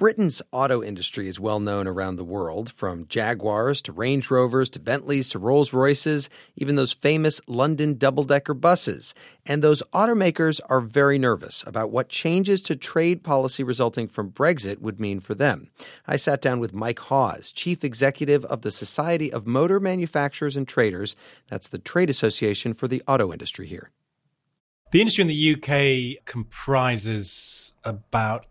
Britain's auto industry is well known around the world, from Jaguars to Range Rovers to Bentleys to Rolls-Royces, even those famous London double-decker buses. And those automakers are very nervous about what changes to trade policy resulting from Brexit would mean for them. I sat down with Mike Hawes, chief executive of the Society of Motor Manufacturers and Traders. That's the trade association for the auto industry here. The industry in the UK comprises about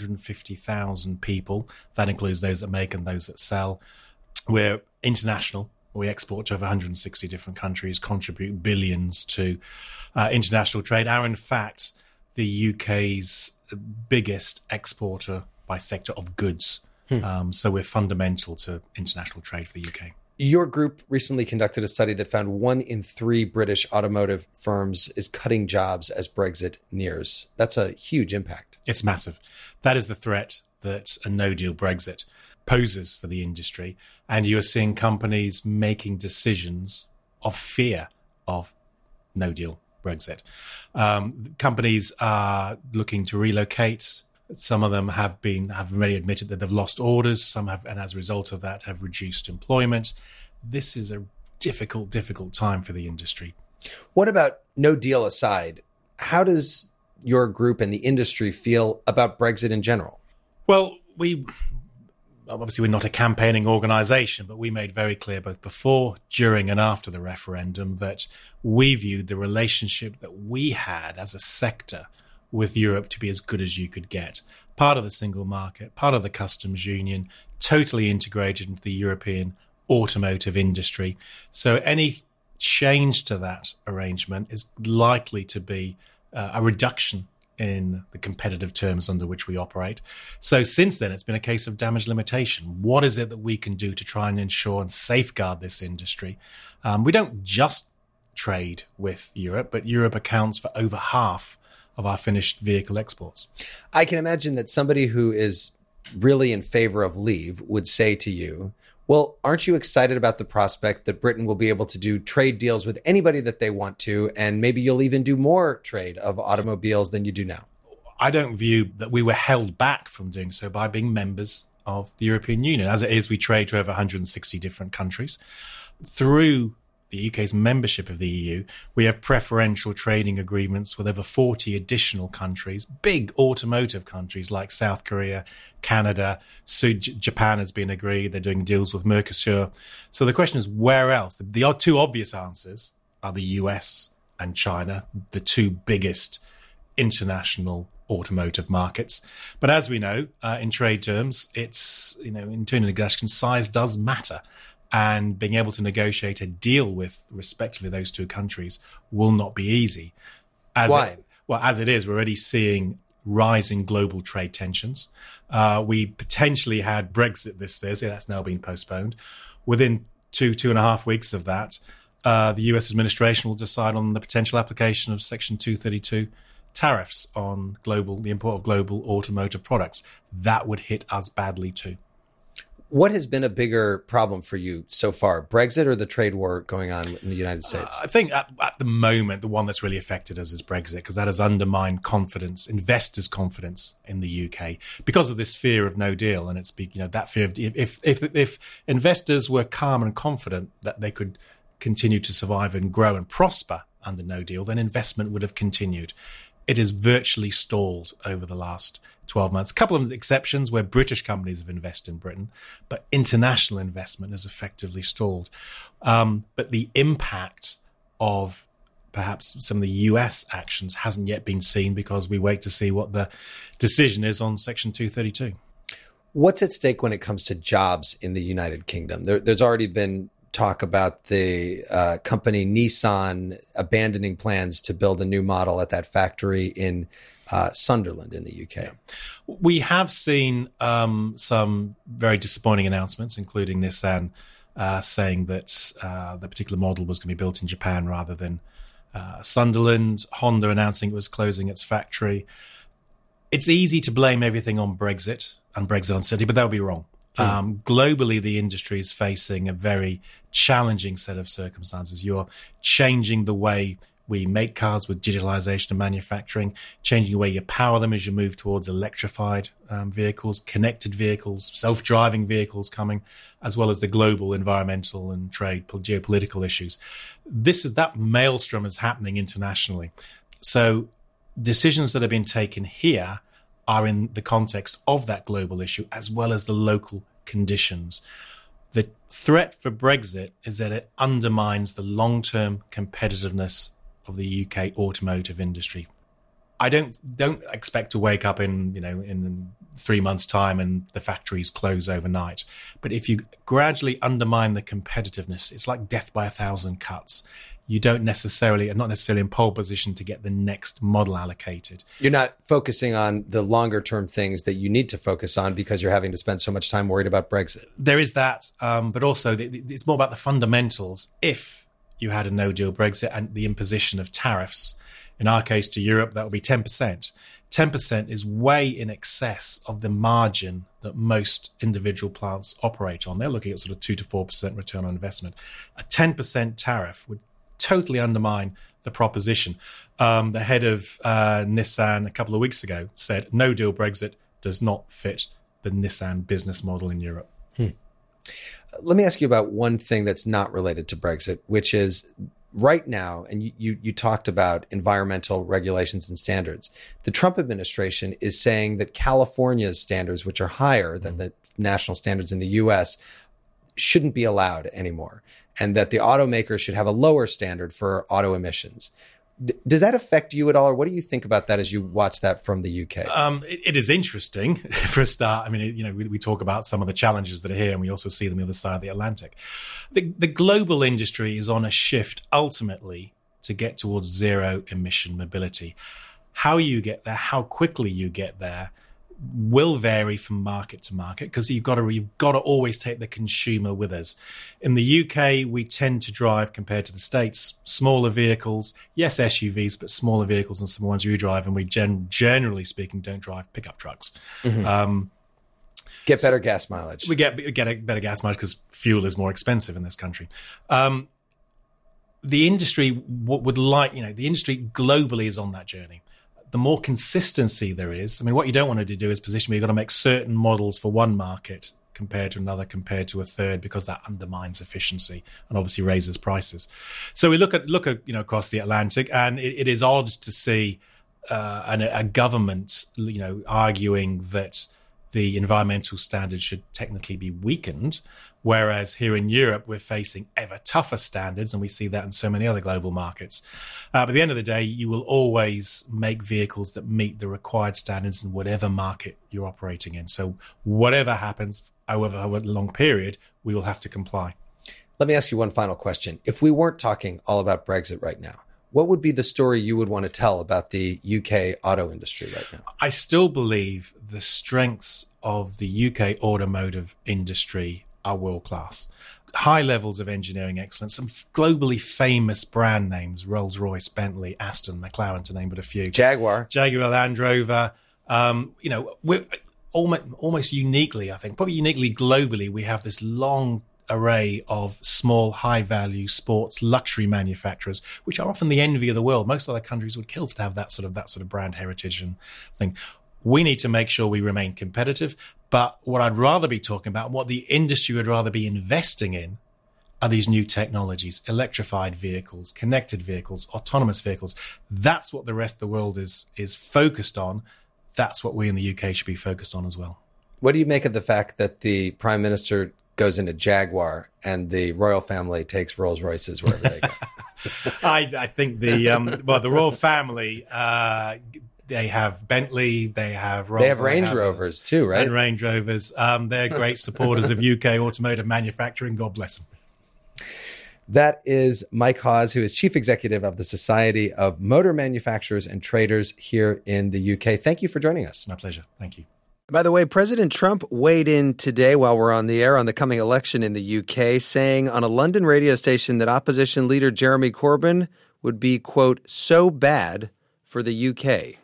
850,000 people. That includes those that make and those that sell. We're international. We export to over 160 different countries, contribute billions to international trade. Are, in fact, the UK's biggest exporter by sector of goods. So we're fundamental to international trade for the UK. Your group recently conducted a study that found 1 in 3 British automotive firms is cutting jobs as Brexit nears. That's a huge impact. It's massive. That is the threat that a no-deal Brexit poses for the industry. And you're seeing companies making decisions of fear of no-deal Brexit. Companies are looking to relocate. Some of them have already admitted that they've lost orders. Some have, and as a result of that, have reduced employment. This is a difficult time for the industry. What about no deal aside? How does your group and the industry feel about Brexit in general? Well, obviously we're not a campaigning organisation, but we made very clear both before, during and after the referendum that we viewed the relationship that we had as a sector with Europe to be as good as you could get. Part of the single market, part of the customs union, totally integrated into the European automotive industry. So any change to that arrangement is likely to be a reduction in the competitive terms under which we operate. So since then, it's been a case of damage limitation. What is it that we can do to try and ensure and safeguard this industry? We don't just trade with Europe, but Europe accounts for over half of our finished vehicle exports. I can imagine that somebody who is really in favor of leave would say to you, well, aren't you excited about the prospect that Britain will be able to do trade deals with anybody that they want to, and maybe you'll even do more trade of automobiles than you do now? I don't view that we were held back from doing so by being members of the European Union. As it is, we trade to over 160 different countries. Through the UK's membership of the EU, we have preferential trading agreements with over 40 additional countries, big automotive countries like South Korea, Canada, Japan has been agreed. They're doing deals with Mercosur. So the question is, where else? The two obvious answers are the US and China, the two biggest international automotive markets. But as we know, in trade terms, it's, in internal negotiations, size does matter. And being able to negotiate a deal with, respectively, those two countries will not be easy. Why? As it is, we're already seeing rising global trade tensions. We potentially had Brexit this Thursday. That's now been postponed. Within two and a half weeks of that, the US administration will decide on the potential application of Section 232 tariffs on the import of global automotive products. That would hit us badly too. What has been a bigger problem for you so far, Brexit or the trade war going on in the United States? I think at the moment, the one that's really affected us is Brexit, because that has undermined confidence, investors' confidence in the UK because of this fear of no deal. And it's, that fear of if investors were calm and confident that they could continue to survive and grow and prosper under no deal, then investment would have continued. It has virtually stalled over the last 12 months. A couple of exceptions where British companies have invested in Britain, but international investment has effectively stalled. But the impact of perhaps some of the US actions hasn't yet been seen, because we wait to see what the decision is on Section 232. What's at stake when it comes to jobs in the United Kingdom? There's already been talk about the company Nissan abandoning plans to build a new model at that factory in Sunderland in the UK. Yeah. We have seen some very disappointing announcements, including Nissan saying that the particular model was going to be built in Japan rather than Sunderland. Honda announcing it was closing its factory. It's easy to blame everything on Brexit and Brexit uncertainty, but that would be wrong. Globally, the industry is facing a very challenging set of circumstances. You're changing the way We make cars with digitalization of manufacturing, changing the way you power them as you move towards electrified vehicles, connected vehicles, self-driving vehicles coming, as well as the global environmental and trade, geopolitical issues. That maelstrom is happening internationally. So decisions that have been taken here are in the context of that global issue, as well as the local conditions. The threat for Brexit is that it undermines the long-term competitiveness of the UK automotive industry. I don't expect to wake up in 3 months' time and the factories close overnight. But if you gradually undermine the competitiveness, it's like death by 1,000 cuts. You are not necessarily in pole position to get the next model allocated. You're not focusing on the longer term things that you need to focus on because you're having to spend so much time worried about Brexit. There is that, but also it's more about the fundamentals. If you had a no-deal Brexit and the imposition of tariffs, in our case to Europe, that would be 10%. 10% is way in excess of the margin that most individual plants operate on. They're looking at sort of 2 to 4% return on investment. A 10% tariff would totally undermine the proposition. The head of Nissan a couple of weeks ago said no-deal Brexit does not fit the Nissan business model in Europe. Let me ask you about one thing that's not related to Brexit, which is right now, and you talked about environmental regulations and standards. The Trump administration is saying that California's standards, which are higher than the national standards in the U.S., shouldn't be allowed anymore, and that the automakers should have a lower standard for auto emissions. Does that affect you at all, or what do you think about that as you watch that from the UK? It is interesting for a start. I mean, we talk about some of the challenges that are here, and we also see them on the other side of the Atlantic. The global industry is on a shift ultimately to get towards zero emission mobility. How you get there, how quickly you get there, will vary from market to market because you've got to always take the consumer with us. In the UK, we tend to drive, compared to the States, smaller vehicles. Yes, SUVs, but smaller vehicles than some ones you drive. And we generally speaking don't drive pickup trucks. Mm-hmm. Get better gas mileage. We get a better gas mileage because fuel is more expensive in this country. The industry the industry globally is on that journey. The more consistency there is, I mean, what you don't want to do is position where you've got to make certain models for one market compared to another, compared to a third, because that undermines efficiency and obviously raises prices. So we look at across the Atlantic, and it is odd to see a government arguing that the environmental standards should technically be weakened, whereas here in Europe, we're facing ever tougher standards, and we see that in so many other global markets. But at the end of the day, you will always make vehicles that meet the required standards in whatever market you're operating in. So whatever happens, however long period, we will have to comply. Let me ask you one final question. If we weren't talking all about Brexit right now, what would be the story you would want to tell about the UK auto industry right now? I still believe the strengths of the UK automotive industry are world-class. High levels of engineering excellence, some globally famous brand names, Rolls-Royce, Bentley, Aston, McLaren, to name but a few. Jaguar, Land Rover. We're almost uniquely, I think, probably uniquely globally, we have this long array of small, high-value sports luxury manufacturers, which are often the envy of the world. Most other countries would kill to have that sort of brand heritage and thing. We need to make sure we remain competitive. But what I'd rather be talking about, what the industry would rather be investing in, are these new technologies, electrified vehicles, connected vehicles, autonomous vehicles. That's what the rest of the world is focused on. That's what we in the UK should be focused on as well. What do you make of the fact that the Prime Minister goes into Jaguar and the royal family takes Rolls Royces wherever they go? I think the royal family, they have Bentley, they have Rolls. They have Range Rovers too, right? And Range Rovers. They're great supporters of UK automotive manufacturing. God bless them. That is Mike Hawes, who is Chief Executive of the Society of Motor Manufacturers and Traders here in the UK. Thank you for joining us. My pleasure. Thank you. By the way, President Trump weighed in today while we're on the air on the coming election in the UK, saying on a London radio station that opposition leader Jeremy Corbyn would be, quote, so bad for the UK.